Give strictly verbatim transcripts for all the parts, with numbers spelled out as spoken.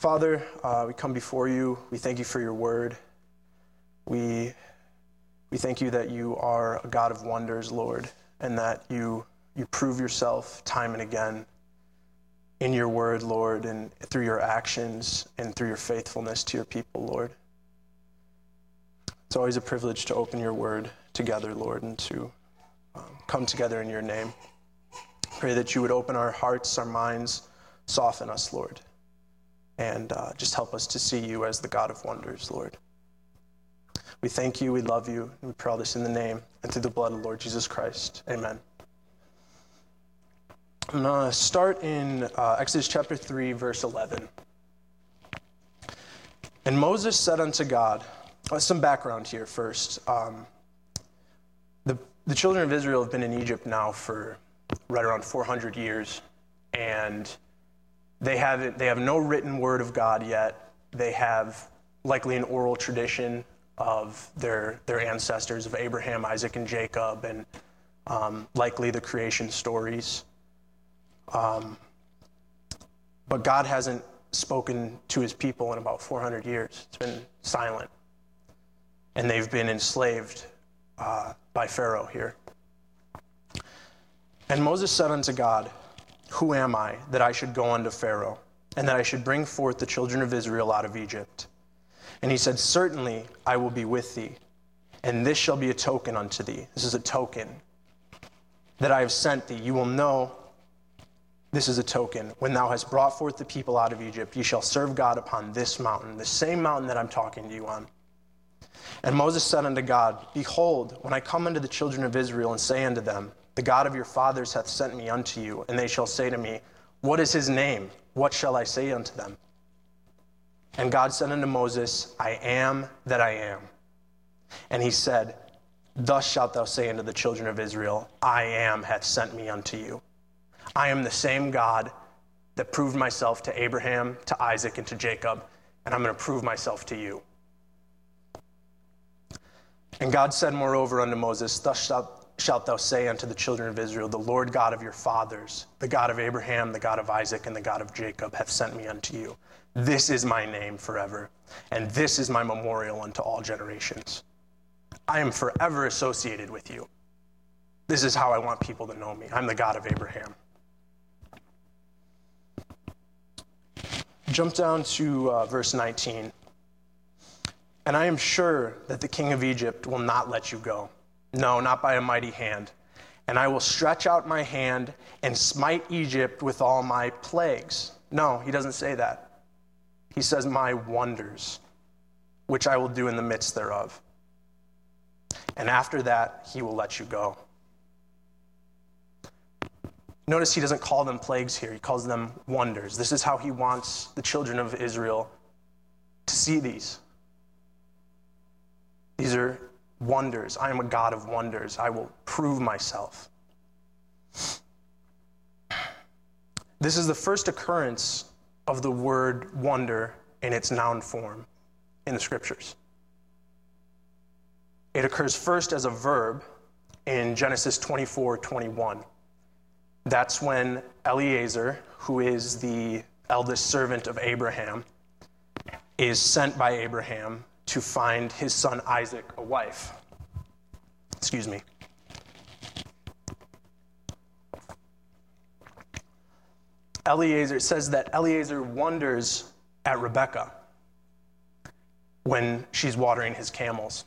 Father, uh, we come before you. We thank you for your word. We we thank you that you are a God of wonders, Lord, and that you you prove yourself time and again in your word, Lord, and through your actions and through your faithfulness to your people, Lord. It's always a privilege to open your word together, Lord, and to um, come together in your name. Pray that you would open our hearts, our minds, soften us, Lord, and uh, just help us to see you as the God of wonders, Lord. We thank you, we love you, and we pray all this in the name and through the blood of the Lord Jesus Christ. Amen. I'm going to start in uh, Exodus chapter three, verse eleven. And Moses said unto God, uh, some background here first. Um, the, the children of Israel have been in Egypt now for right around four hundred years, and they have they have no written word of God yet. They have likely an oral tradition of their their ancestors, of Abraham, Isaac, and Jacob, and um, likely the creation stories. Um, but God hasn't spoken to his people in about four hundred years. It's been silent. And they've been enslaved uh, by Pharaoh here. And Moses said unto God, Who am I, that I should go unto Pharaoh, and that I should bring forth the children of Israel out of Egypt? And he said, Certainly I will be with thee, and this shall be a token unto thee. This is a token that I have sent thee. You will know this is a token. When thou hast brought forth the people out of Egypt, ye shall serve God upon this mountain, the same mountain that I'm talking to you on. And Moses said unto God, Behold, when I come unto the children of Israel and say unto them, The God of your fathers hath sent me unto you, and they shall say to me, What is his name? What shall I say unto them? And God said unto Moses, I am that I am. And he said, Thus shalt thou say unto the children of Israel, I am hath sent me unto you. I am the same God that proved myself to Abraham, to Isaac, and to Jacob, and I'm going to prove myself to you. And God said moreover unto Moses, Thus shalt, shalt thou say unto the children of Israel, The Lord God of your fathers, the God of Abraham, the God of Isaac, and the God of Jacob, hath sent me unto you. This is my name forever, and this is my memorial unto all generations. I am forever associated with you. This is how I want people to know me. I'm the God of Abraham. Jump down to uh, verse nineteen. And I am sure that the king of Egypt will not let you go. No, not by a mighty hand. And I will stretch out my hand and smite Egypt with all my plagues. No, he doesn't say that. He says, my wonders, which I will do in the midst thereof. And after that, he will let you go. Notice he doesn't call them plagues here. He calls them wonders. This is how he wants the children of Israel to see these. These are wonders. I am a God of wonders. I will prove myself. This is the first occurrence of the word wonder in its noun form in the scriptures. It occurs first as a verb in Genesis twenty-four twenty-one. That's when Eliezer, who is the eldest servant of Abraham, is sent by Abraham to find his son Isaac a wife. Excuse me. Eliezer, it says that Eliezer wonders at Rebekah when she's watering his camels.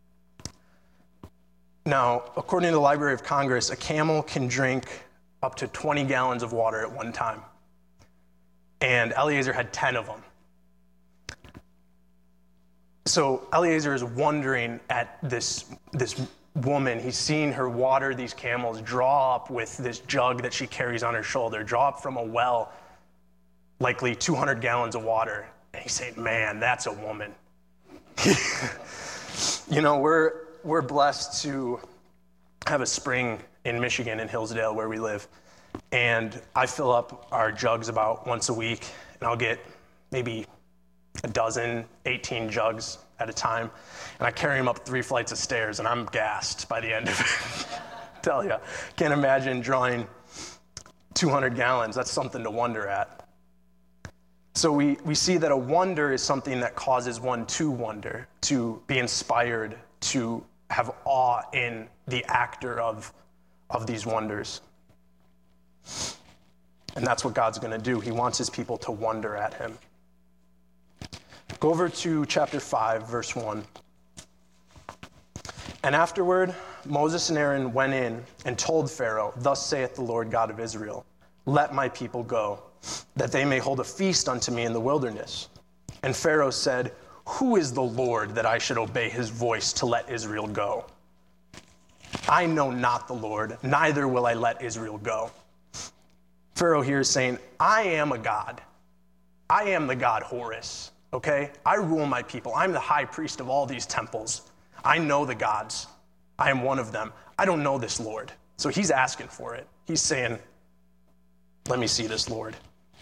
Now, according to the Library of Congress, a camel can drink up to twenty gallons of water at one time. And Eliezer had ten of them. So Eliezer is wondering at this, this woman. He's seeing her water these camels, draw up with this jug that she carries on her shoulder, draw up from a well, likely two hundred gallons of water. And he's saying, man, that's a woman. You know, we're we're blessed to have a spring in Michigan, in Hillsdale, where we live. And I fill up our jugs about once a week, and I'll get maybe a dozen, eighteen jugs at a time. And I carry them up three flights of stairs, and I'm gassed by the end of it. Tell you, can't imagine drawing two hundred gallons. That's something to wonder at. So we, we see that a wonder is something that causes one to wonder, to be inspired, to have awe in the actor of, of these wonders. And that's what God's going to do. He wants his people to wonder at him. Go over to chapter five, verse one. And afterward, Moses and Aaron went in and told Pharaoh, "Thus saith the Lord God of Israel, let my people go, that they may hold a feast unto me in the wilderness." And Pharaoh said, "Who is the Lord that I should obey his voice to let Israel go? I know not the Lord, neither will I let Israel go." Pharaoh here is saying, I am a God. I am the God Horus, okay? I rule my people. I'm the high priest of all these temples. I know the gods. I am one of them. I don't know this Lord. So he's asking for it. He's saying, let me see this Lord.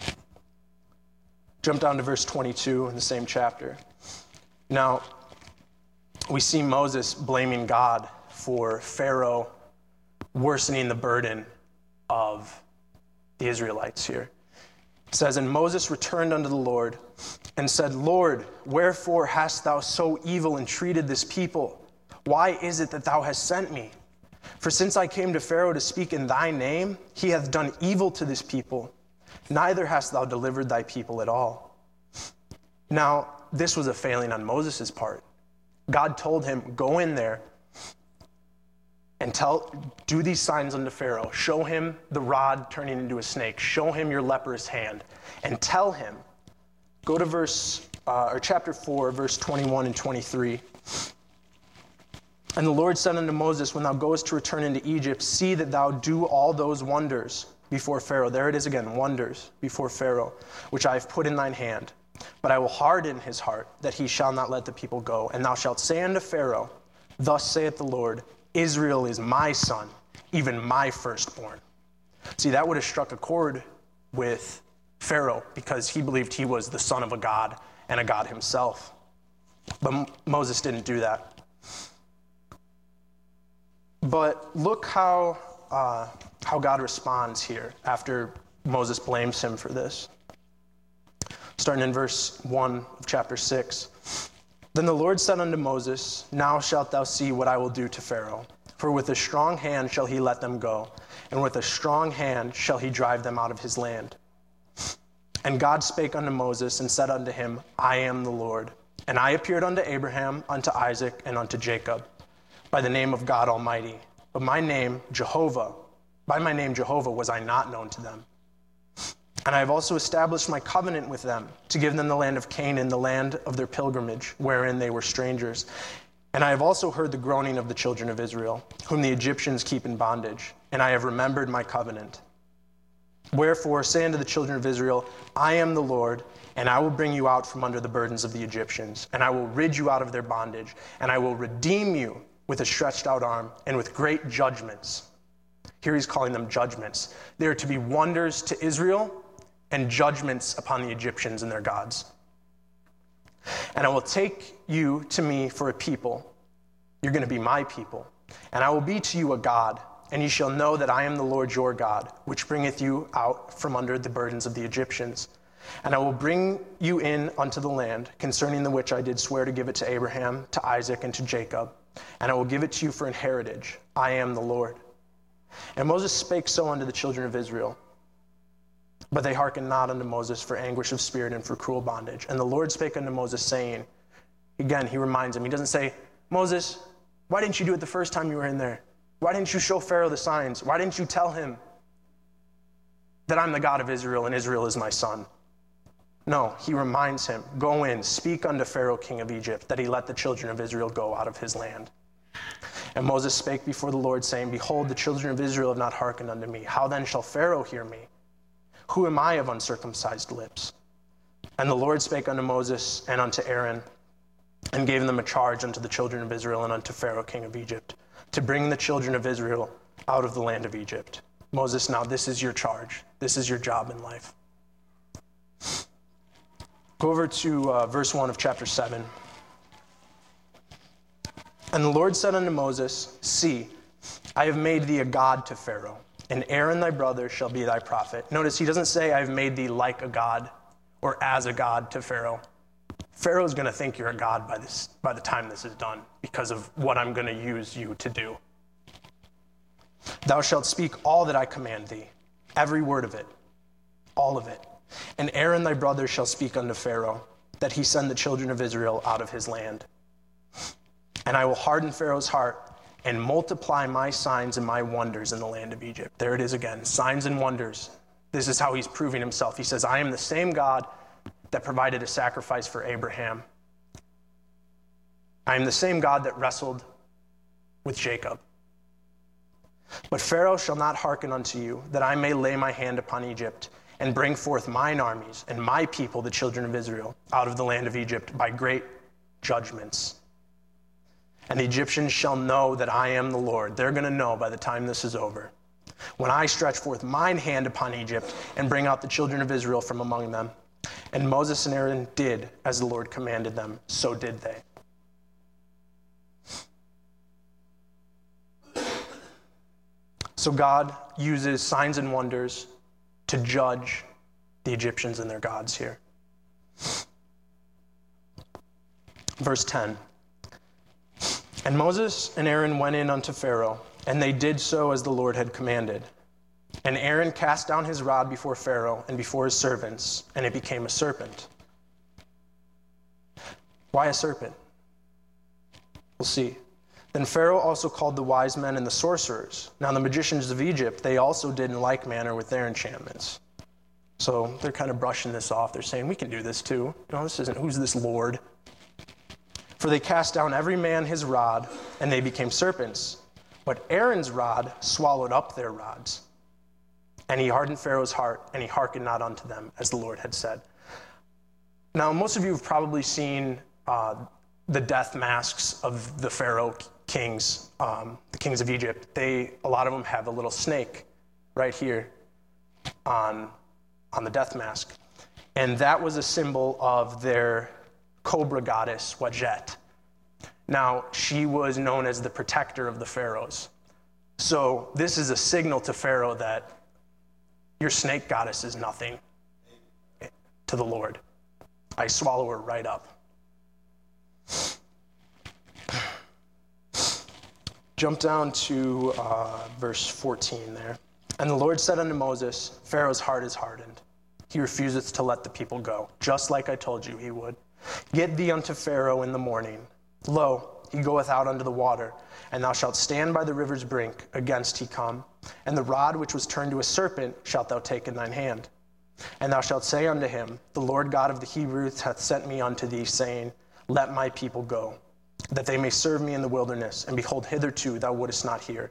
Jump down to verse twenty-two in the same chapter. Now, we see Moses blaming God for Pharaoh worsening the burden of the Israelites here. It says, "And Moses returned unto the Lord and said, Lord, wherefore hast thou so evil entreated this people? Why is it that thou hast sent me? For since I came to Pharaoh to speak in thy name, he hath done evil to this people. Neither hast thou delivered thy people at all." Now, this was a failing on Moses' part. God told him, go in there and tell, do these signs unto Pharaoh. Show him the rod turning into a snake. Show him your leprous hand. And tell him, go to verse, uh, or chapter four, verse twenty-one and twenty-three. "And the Lord said unto Moses, when thou goest to return into Egypt, see that thou do all those wonders before Pharaoh." There it is again, wonders before Pharaoh, "which I have put in thine hand. But I will harden his heart, that he shall not let the people go. And thou shalt say unto Pharaoh, Thus saith the Lord, Israel is my son, even my firstborn." See, that would have struck a chord with Pharaoh because he believed he was the son of a god and a god himself. But M- Moses didn't do that. But look how uh, how God responds here after Moses blames him for this. Starting in verse one of chapter six. "Then the Lord said unto Moses, Now shalt thou see what I will do to Pharaoh. For with a strong hand shall he let them go, and with a strong hand shall he drive them out of his land. And God spake unto Moses, and said unto him, I am the Lord. And I appeared unto Abraham, unto Isaac, and unto Jacob, by the name of God Almighty. But my name, Jehovah, by my name Jehovah was I not known to them. And I have also established my covenant with them, to give them the land of Canaan, the land of their pilgrimage, wherein they were strangers. And I have also heard the groaning of the children of Israel, whom the Egyptians keep in bondage. And I have remembered my covenant. Wherefore say unto the children of Israel, I am the Lord, and I will bring you out from under the burdens of the Egyptians, and I will rid you out of their bondage, and I will redeem you with a stretched out arm, and with great judgments." Here he's calling them judgments. They are to be wonders to Israel and judgments upon the Egyptians and their gods. "And I will take you to me for a people." You're going to be my people. "And I will be to you a God, and ye shall know that I am the Lord your God, which bringeth you out from under the burdens of the Egyptians. And I will bring you in unto the land, concerning the which I did swear to give it to Abraham, to Isaac, and to Jacob. And I will give it to you for an heritage. I am the Lord. And Moses spake so unto the children of Israel. But they hearkened not unto Moses for anguish of spirit and for cruel bondage. And the Lord spake unto Moses, saying," again, he reminds him. He doesn't say, "Moses, why didn't you do it the first time you were in there? Why didn't you show Pharaoh the signs? Why didn't you tell him that I'm the God of Israel and Israel is my son?" No, he reminds him, "Go in, speak unto Pharaoh king of Egypt, that he let the children of Israel go out of his land." And Moses spake before the Lord, saying, "Behold, the children of Israel have not hearkened unto me. How then shall Pharaoh hear me? Who am I of uncircumcised lips?" And the Lord spake unto Moses and unto Aaron, and gave them a charge unto the children of Israel and unto Pharaoh king of Egypt, to bring the children of Israel out of the land of Egypt. Moses, now this is your charge. This is your job in life. Go over to uh, verse one of chapter seven. "And the Lord said unto Moses, See, I have made thee a god to Pharaoh, and Aaron thy brother shall be thy prophet." Notice he doesn't say, "I have made thee like a god," or as a god to Pharaoh, Pharaoh's going to think you're a god by this by the time this is done because of what I'm going to use you to do. Thou shalt speak all that I command thee, every word of it, all of it. And Aaron thy brother shall speak unto Pharaoh, that he send the children of Israel out of his land. And I will harden Pharaoh's heart and multiply my signs and my wonders in the land of Egypt. There it is again, signs and wonders. This is how he's proving himself. He says, I am the same God that provided a sacrifice for Abraham. I am the same God that wrestled with Jacob. But Pharaoh shall not hearken unto you, that I may lay my hand upon Egypt, and bring forth mine armies and my people, the children of Israel, out of the land of Egypt by great judgments. And the Egyptians shall know that I am the Lord. They're going to know by the time this is over. When I stretch forth mine hand upon Egypt and bring out the children of Israel from among them. And Moses and Aaron did as the Lord commanded them, so did they. So God uses signs and wonders to judge the Egyptians and their gods here. Verse ten. And Moses and Aaron went in unto Pharaoh, and they did so as the Lord had commanded. And Aaron cast down his rod before Pharaoh and before his servants, and it became a serpent. Why a serpent? We'll see. Then Pharaoh also called the wise men and the sorcerers. Now the magicians of Egypt, they also did in like manner with their enchantments. So they're kind of brushing this off. They're saying, we can do this too. No, this isn't, who's this Lord? For they cast down every man his rod, and they became serpents. But Aaron's rod swallowed up their rods. And he hardened Pharaoh's heart, and he hearkened not unto them, as the Lord had said. Now, most of you have probably seen uh, the death masks of the Pharaoh kings, um, the kings of Egypt. They, a lot of them have a little snake right here on, on the death mask. And that was a symbol of their cobra goddess, Wadjet. Now, she was known as the protector of the pharaohs. So this is a signal to Pharaoh that your snake goddess is nothing to the Lord. I swallow her right up. Jump down to uh, verse fourteen there. And the Lord said unto Moses, Pharaoh's heart is hardened. He refuseth to let the people go, just like I told you he would. Get thee unto Pharaoh in the morning. Lo, he goeth out unto the water, and thou shalt stand by the river's brink, against he come. And the rod which was turned to a serpent shalt thou take in thine hand. And thou shalt say unto him, The Lord God of the Hebrews hath sent me unto thee, saying, Let my people go, that they may serve me in the wilderness. And behold, hitherto thou wouldest not hear.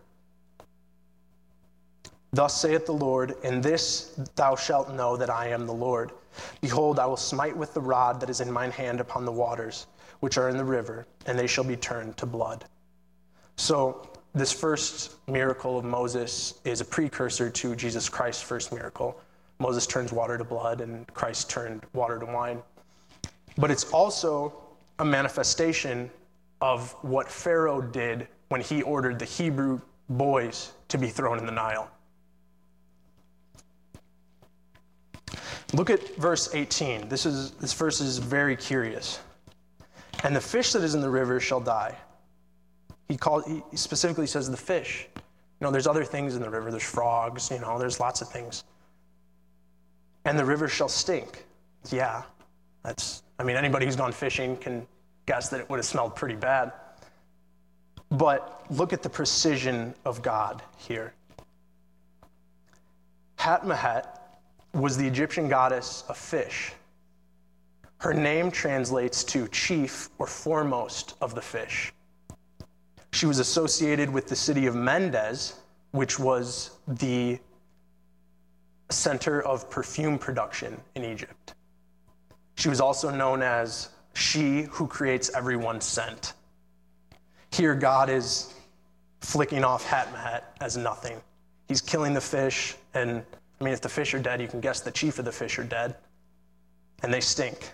Thus saith the Lord, in this thou shalt know that I am the Lord. Behold, I will smite with the rod that is in mine hand upon the waters, which are in the river, and they shall be turned to blood. So this first miracle of Moses is a precursor to Jesus Christ's first miracle. Moses turns water to blood, and Christ turned water to wine. But it's also a manifestation of what Pharaoh did when he ordered the Hebrew boys to be thrown in the Nile. Look at verse eighteen. This is this verse is very curious. And the fish that is in the river shall die. He called. He specifically says the fish. You know, there's other things in the river. There's frogs. You know, there's lots of things. And the river shall stink. Yeah, that's. I mean, anybody who's gone fishing can guess that it would have smelled pretty bad. But look at the precision of God here. Hatmahet was the Egyptian goddess of fish. Her name translates to chief or foremost of the fish. She was associated with the city of Mendes, which was the center of perfume production in Egypt. She was also known as she who creates everyone's scent. Here God is flicking off Hatmahet as nothing. He's killing the fish, and I mean, if the fish are dead, you can guess the chief of the fish are dead, and they stink.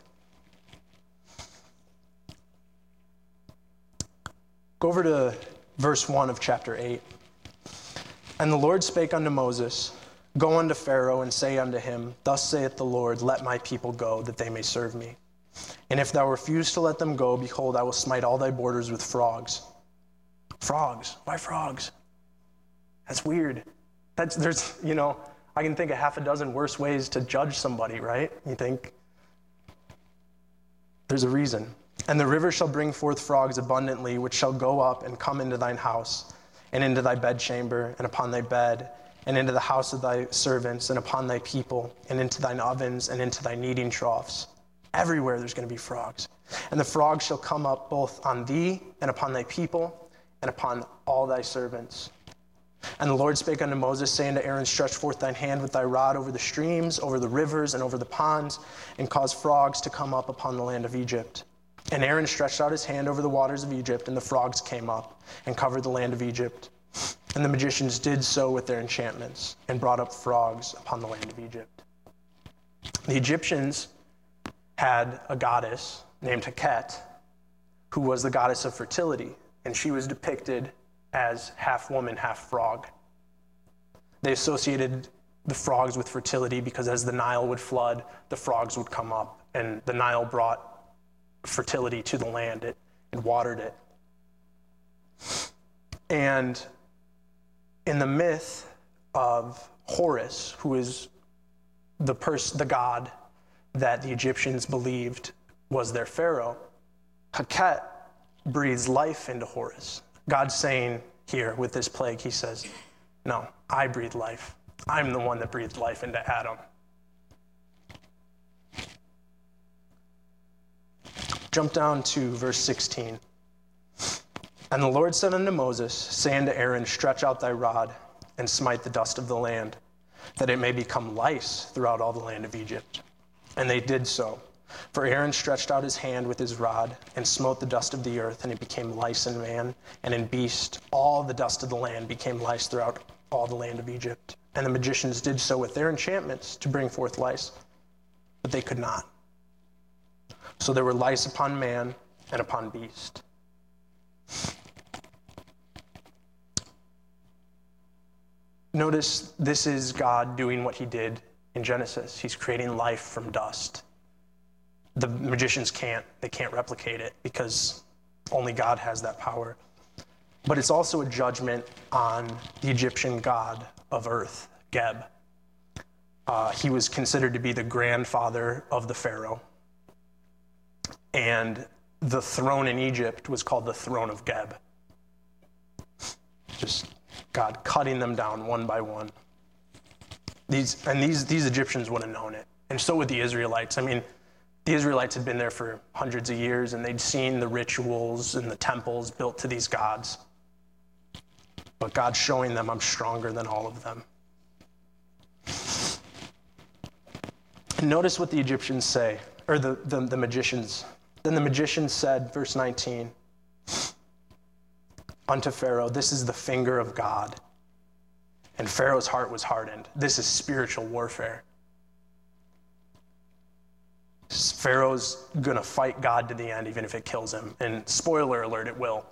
Go over to verse one of chapter eight. And the Lord spake unto Moses, Go unto Pharaoh and say unto him, Thus saith the Lord, let my people go, that they may serve me. And if thou refuse to let them go, behold, I will smite all thy borders with frogs. Frogs? Why frogs? That's weird. That's, there's, you know, I can think of half a dozen worse ways to judge somebody, right? You think? There's a reason. And the river shall bring forth frogs abundantly, which shall go up and come into thine house, and into thy bedchamber, and upon thy bed, and into the house of thy servants, and upon thy people, and into thine ovens, and into thy kneading troughs. Everywhere there's going to be frogs. And the frogs shall come up both on thee, and upon thy people, and upon all thy servants. And the Lord spake unto Moses, saying to Aaron, Stretch forth thine hand with thy rod over the streams, over the rivers, and over the ponds, and cause frogs to come up upon the land of Egypt. And Aaron stretched out his hand over the waters of Egypt, and the frogs came up, and covered the land of Egypt. And the magicians did so with their enchantments, and brought up frogs upon the land of Egypt. The Egyptians had a goddess named Heket, who was the goddess of fertility, and she was depicted as half woman, half frog. They associated the frogs with fertility because as the Nile would flood, the frogs would come up, and the Nile brought fertility to the land. It, it watered it. And in the myth of Horus, who is the pers- the god that the Egyptians believed was their pharaoh, Heket breathes life into Horus. God's saying here with this plague, he says, no, I breathe life. I'm the one that breathed life into Adam. Jump down to verse sixteen. And the Lord said unto Moses, say unto Aaron, Stretch out thy rod, and smite the dust of the land, that it may become lice throughout all the land of Egypt. And they did so. For Aaron stretched out his hand with his rod, and smote the dust of the earth, and it became lice in man, and in beast. All the dust of the land became lice throughout all the land of Egypt. And the magicians did so with their enchantments to bring forth lice, but they could not. So there were lice upon man and upon beast. Notice this is God doing what he did in Genesis. He's creating life from dust. The magicians can't. They can't replicate it because only God has that power. But it's also a judgment on the Egyptian god of earth, Geb. Uh, he was considered to be the grandfather of the Pharaoh. And the throne in Egypt was called the throne of Geb. Just God cutting them down one by one. These and these these Egyptians would have known it. And so would the Israelites. I mean, the Israelites had been there for hundreds of years, and they'd seen the rituals and the temples built to these gods. But God's showing them, I'm stronger than all of them. And notice what the Egyptians say, or the, the, the magicians. Then the magicians said, verse nineteen, unto Pharaoh, this is the finger of God. And Pharaoh's heart was hardened. This is spiritual warfare. Pharaoh's going to fight God to the end, even if it kills him. And spoiler alert, it will.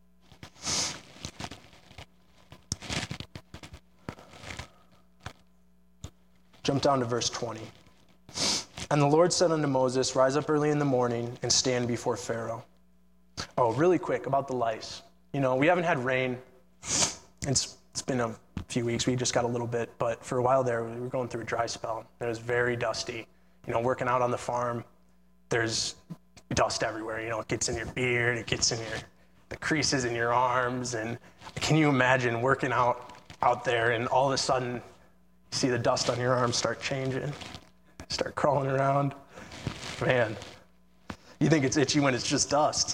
Jump down to verse twenty. And the Lord said unto Moses, rise up early in the morning and stand before Pharaoh. Oh, really quick about the lice. You know, we haven't had rain. It's it's been a few weeks. We just got a little bit. But for a while there, we were going through a dry spell. It was very dusty. You know, working out on the farm, there's dust everywhere. You know, it gets in your beard. It gets in your the creases in your arms. And can you imagine working out out there and all of a sudden you see the dust on your arms start changing, start crawling around? Man, you think it's itchy when it's just dust.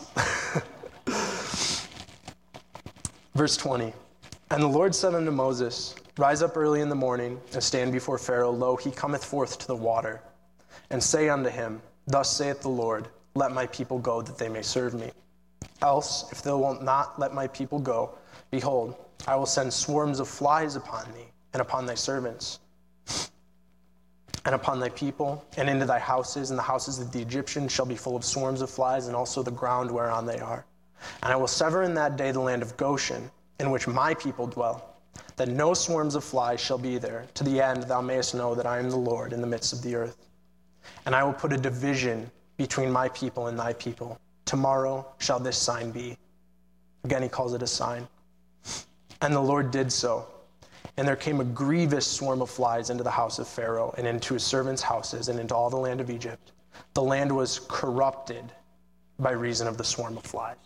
Verse twenty, and the Lord said unto Moses, rise up early in the morning, and stand before Pharaoh. Lo, he cometh forth to the water. And say unto him, thus saith the Lord, let my people go, that they may serve me. Else, if thou wilt not let my people go, behold, I will send swarms of flies upon thee, and upon thy servants, and upon thy people, and into thy houses, and the houses of the Egyptians shall be full of swarms of flies, and also the ground whereon they are. And I will sever in that day the land of Goshen, in which my people dwell, that no swarms of flies shall be there, to the end thou mayest know that I am the Lord in the midst of the earth. And I will put a division between my people and thy people. Tomorrow shall this sign be. Again, he calls it a sign. And the Lord did so. And there came a grievous swarm of flies into the house of Pharaoh, and into his servants' houses, and into all the land of Egypt. The land was corrupted by reason of the swarm of flies.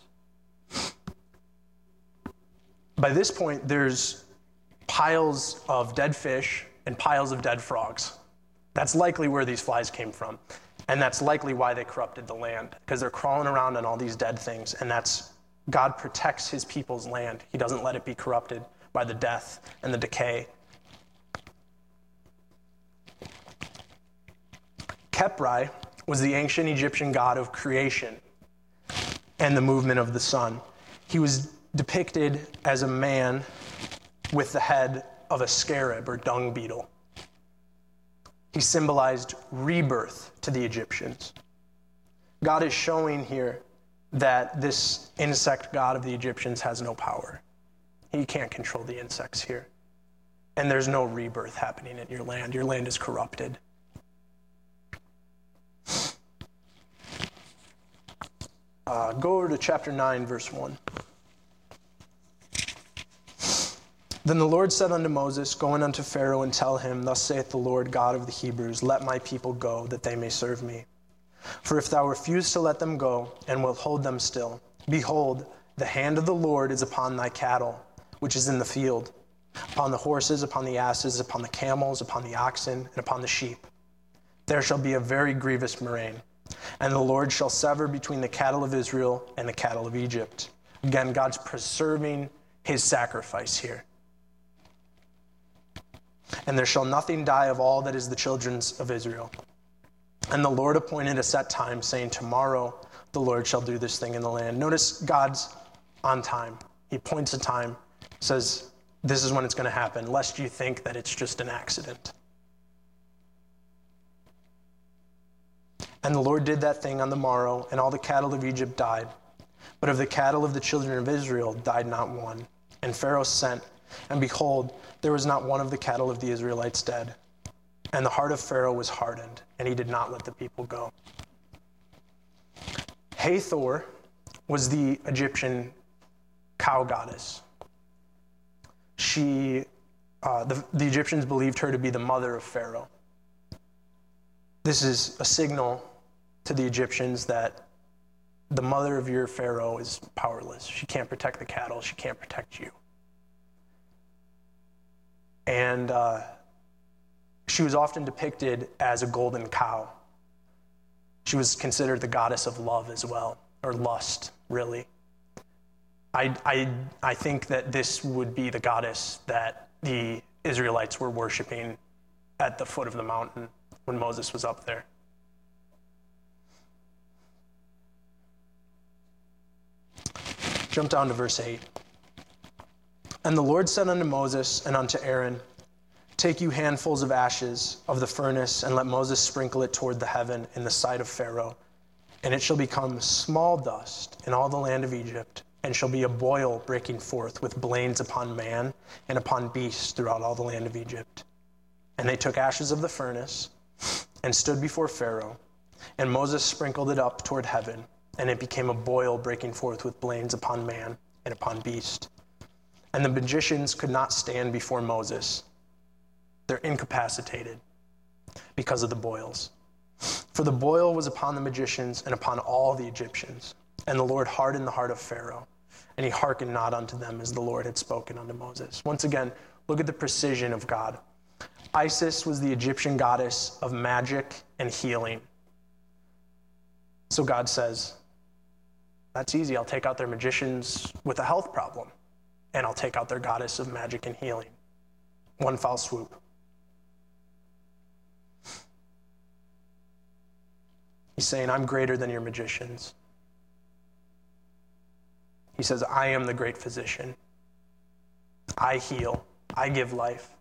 By this point, there's piles of dead fish and piles of dead frogs. That's likely where these flies came from. And that's likely why they corrupted the land, because they're crawling around on all these dead things. And that's, God protects his people's land. He doesn't let it be corrupted by the death and the decay. Khepri was the ancient Egyptian god of creation and the movement of the sun. He was depicted as a man with the head of a scarab or dung beetle. He symbolized rebirth to the Egyptians. God is showing here that this insect god of the Egyptians has no power. He can't control the insects here. And there's no rebirth happening in your land. Your land is corrupted. Uh, go over to chapter nine, verse one. Then the Lord said unto Moses, Go in unto Pharaoh and tell him, Thus saith the Lord God of the Hebrews, Let my people go, that they may serve me. For if thou refuse to let them go, and wilt hold them still, behold, the hand of the Lord is upon thy cattle, which is in the field, upon the horses, upon the asses, upon the camels, upon the oxen, and upon the sheep. There shall be a very grievous murrain, and the Lord shall sever between the cattle of Israel and the cattle of Egypt. Again, God's preserving his sacrifice here. And there shall nothing die of all that is the children's of Israel. And the Lord appointed a set time, saying, Tomorrow the Lord shall do this thing in the land. Notice God's on time. He appoints a time, says, this is when it's going to happen, lest you think that it's just an accident. And the Lord did that thing on the morrow, and all the cattle of Egypt died. But of the cattle of the children of Israel died not one. And Pharaoh sent, and behold, there was not one of the cattle of the Israelites dead. And the heart of Pharaoh was hardened, and he did not let the people go. Hathor was the Egyptian cow goddess. She, uh, the, the Egyptians believed her to be the mother of Pharaoh. This is a signal to the Egyptians that the mother of your Pharaoh is powerless. She can't protect the cattle. She can't protect you. And uh, she was often depicted as a golden cow. She was considered the goddess of love as well, or lust, really. I, I, I think that this would be the goddess that the Israelites were worshiping at the foot of the mountain when Moses was up there. Jump down to verse eight. And the Lord said unto Moses and unto Aaron, Take you handfuls of ashes of the furnace, and let Moses sprinkle it toward the heaven in the sight of Pharaoh. And it shall become small dust in all the land of Egypt, and shall be a boil breaking forth with blains upon man and upon beast throughout all the land of Egypt. And they took ashes of the furnace and stood before Pharaoh. And Moses sprinkled it up toward heaven, and it became a boil breaking forth with blains upon man and upon beast. And the magicians could not stand before Moses. They're incapacitated because of the boils. For the boil was upon the magicians and upon all the Egyptians. And the Lord hardened the heart of Pharaoh, and he hearkened not unto them as the Lord had spoken unto Moses. Once again, look at the precision of God. Isis was the Egyptian goddess of magic and healing. So God says, that's easy. I'll take out their magicians with a health problem, and I'll take out their goddess of magic and healing. One foul swoop. He's saying, I'm greater than your magicians. He says, I am the great physician. I heal. I give life.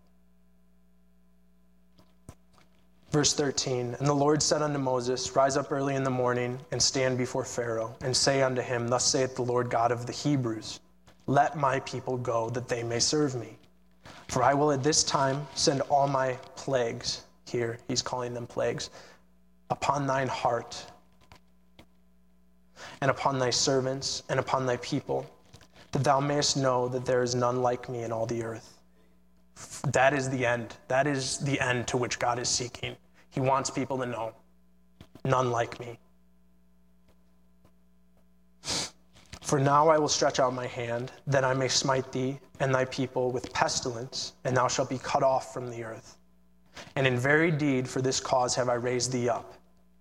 Verse thirteen, And the Lord said unto Moses, Rise up early in the morning, and stand before Pharaoh, and say unto him, Thus saith the Lord God of the Hebrews, Let my people go, that they may serve me. For I will at this time send all my plagues, here he's calling them plagues, upon thine heart, and upon thy servants, and upon thy people, that thou mayest know that there is none like me in all the earth. That is the end. That is the end to which God is seeking. He wants people to know, none like me. For now I will stretch out my hand, that I may smite thee and thy people with pestilence, and thou shalt be cut off from the earth. And in very deed for this cause have I raised thee up.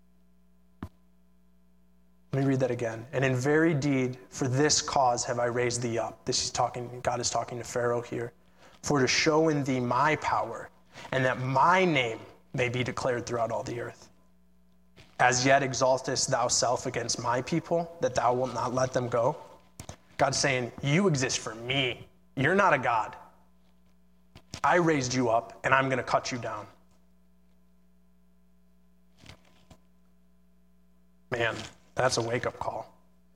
Let me read that again. And in very deed for this cause have I raised thee up. This is talking, God is talking to Pharaoh here. For to show in thee my power, and that my name may be declared throughout all the earth. As yet exaltest thou self against my people, that thou wilt not let them go? God's saying, you exist for me. You're not a God. I raised you up, and I'm going to cut you down. Man, that's a wake-up call.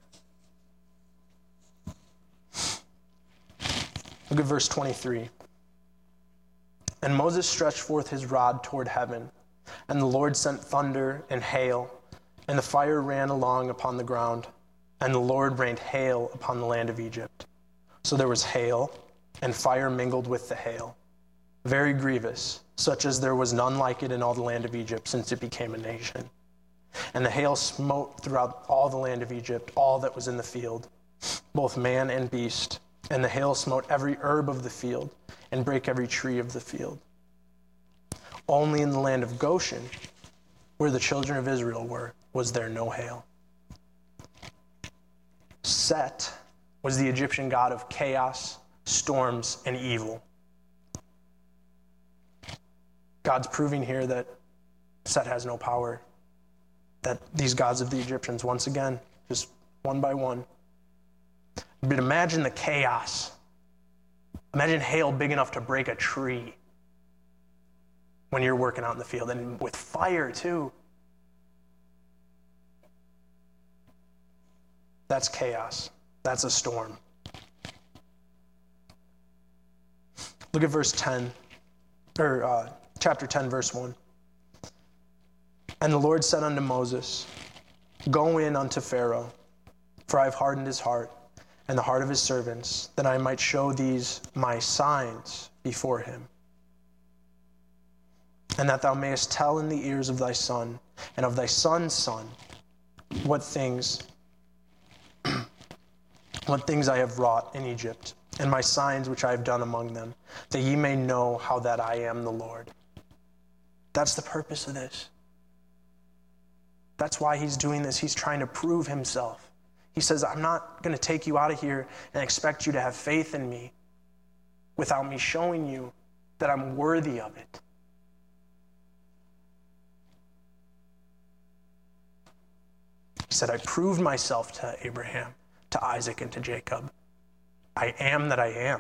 Look at verse twenty-three. And Moses stretched forth his rod toward heaven, and the Lord sent thunder and hail, and the fire ran along upon the ground, and the Lord rained hail upon the land of Egypt. So there was hail, and fire mingled with the hail, very grievous, such as there was none like it in all the land of Egypt since it became a nation. And the hail smote throughout all the land of Egypt, all that was in the field, both man and beast. And the hail smote every herb of the field, and brake every tree of the field. Only in the land of Goshen, where the children of Israel were, was there no hail. Set was the Egyptian god of chaos, storms, and evil. God's proving here that Set has no power, that these gods of the Egyptians, once again, just one by one. But imagine the chaos. Imagine hail big enough to break a tree when you're working out in the field, and with fire too. That's chaos. That's a storm. Look at verse ten, or uh, chapter ten, verse one. And the Lord said unto Moses, Go in unto Pharaoh, for I have hardened his heart, and the heart of his servants, that I might show these my signs before him, and that thou mayest tell in the ears of thy son, and of thy son's son, what things, what things I have wrought in Egypt, and my signs which I have done among them, that ye may know how that I am the Lord. That's the purpose of this. That's why he's doing this. He's trying to prove himself. He says, I'm not going to take you out of here and expect you to have faith in me without me showing you that I'm worthy of it. He said, I proved myself to Abraham, to Isaac, and to Jacob. I am that I am.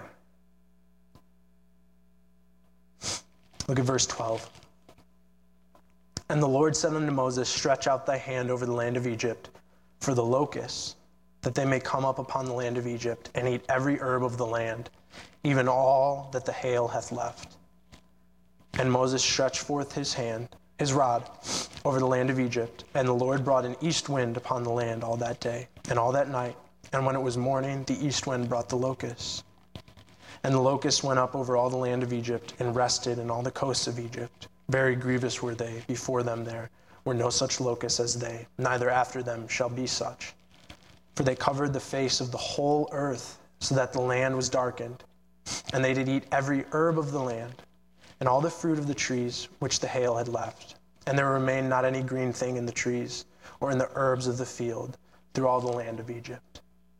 Look at verse twelve. And the Lord said unto Moses, Stretch out thy hand over the land of Egypt for the locusts, that they may come up upon the land of Egypt and eat every herb of the land, even all that the hail hath left. And Moses stretched forth his hand, his rod, over the land of Egypt, and the Lord brought an east wind upon the land all that day and all that night. And when it was morning, the east wind brought the locusts. And the locusts went up over all the land of Egypt and rested in all the coasts of Egypt. Very grievous were they. Before them there were no such locusts as they, neither after them shall be such. For they covered the face of the whole earth, so that the land was darkened. And they did eat every herb of the land, and all the fruit of the trees which the hail had left. And there remained not any green thing in the trees, or in the herbs of the field, through all the land of Egypt.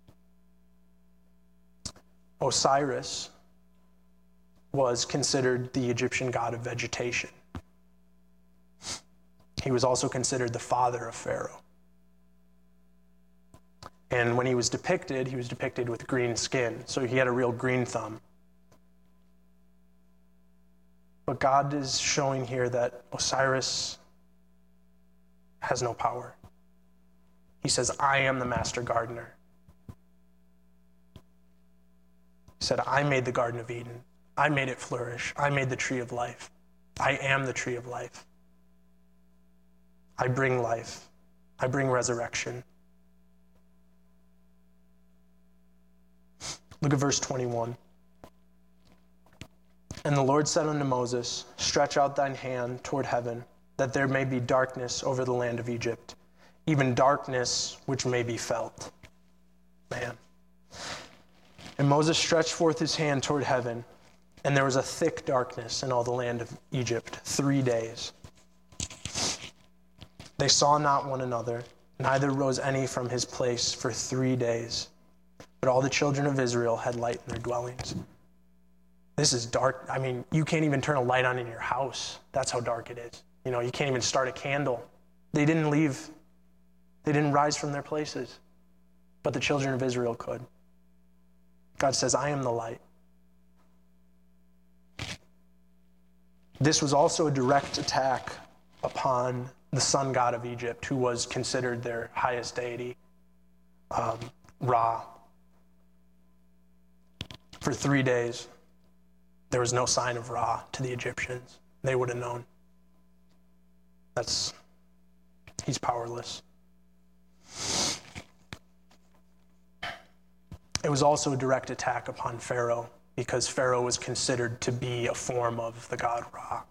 Osiris was considered the Egyptian god of vegetation. He was also considered the father of Pharaoh. And when he was depicted, he was depicted with green skin, so he had a real green thumb. But God is showing here that Osiris has no power. He says, I am the master gardener. He said, I made the Garden of Eden. I made it flourish. I made the tree of life. I am the tree of life. I bring life. I bring resurrection. Look at verse twenty-one. And the Lord said unto Moses, stretch out thine hand toward heaven, that there may be darkness over the land of Egypt, even darkness which may be felt. Man. And Moses stretched forth his hand toward heaven, and there was a thick darkness in all the land of Egypt three days. They saw not one another, neither rose any from his place for three days. But all the children of Israel had light in their dwellings. This is dark. I mean, you can't even turn a light on in your house. That's how dark it is. You know, you can't even start a candle. They didn't leave. They didn't rise from their places. But the children of Israel could. God says, I am the light. This was also a direct attack upon the sun god of Egypt, who was considered their highest deity, um, Ra. For three days, there was no sign of Ra to the Egyptians. They would have known. That's, he's powerless. It was also a direct attack upon Pharaoh, because Pharaoh was considered to be a form of the god Ra.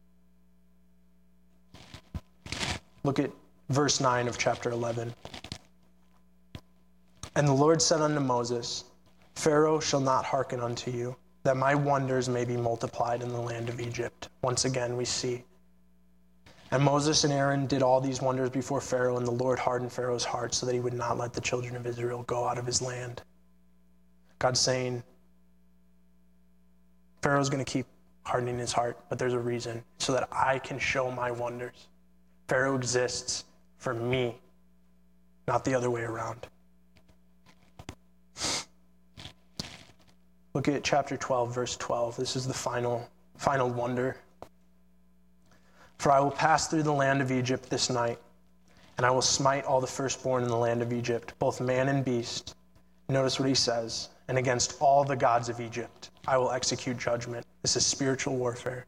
Look at verse nine of chapter eleven. And the Lord said unto Moses, Pharaoh shall not hearken unto you, that my wonders may be multiplied in the land of Egypt. Once again, we see. And Moses and Aaron did all these wonders before Pharaoh, and the Lord hardened Pharaoh's heart so that he would not let the children of Israel go out of his land. God's saying, Pharaoh's going to keep hardening his heart, but there's a reason, so that I can show my wonders. Pharaoh exists for me, not the other way around. Look at chapter twelve, verse twelve. This is the final, final wonder. For I will pass through the land of Egypt this night, and I will smite all the firstborn in the land of Egypt, both man and beast. Notice what he says. And against all the gods of Egypt, I will execute judgment. This is spiritual warfare.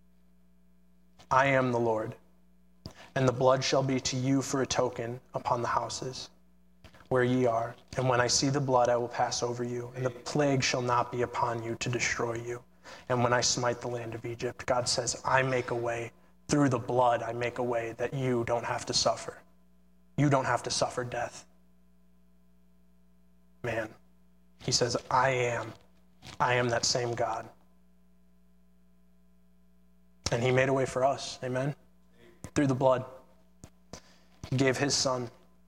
I am the Lord, and the blood shall be to you for a token upon the houses where ye are. And when I see the blood, I will pass over you, and the plague shall not be upon you to destroy you. And when I smite the land of Egypt, God says, I make a way. Through the blood, I make a way that you don't have to suffer. You don't have to suffer death. Man, he says, I am. I am that same God. And he made a way for us, amen? Through the blood. He gave his son.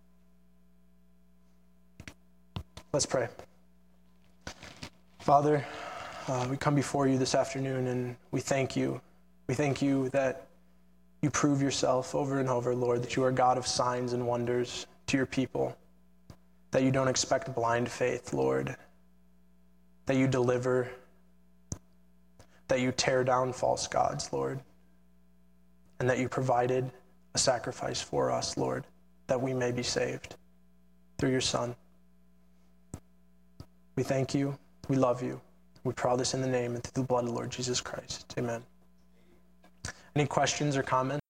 Let's pray. Father, uh, we come before you this afternoon and we thank you. We thank you that you prove yourself over and over, Lord, that you are God of signs and wonders to your people, that you don't expect blind faith, Lord, that you deliver, that you tear down false gods, Lord, and that you provided a sacrifice for us, Lord, that we may be saved through your Son. We thank you. We love you. We pray all this in the name and through the blood of the Lord Jesus Christ. Amen. Any questions or comments?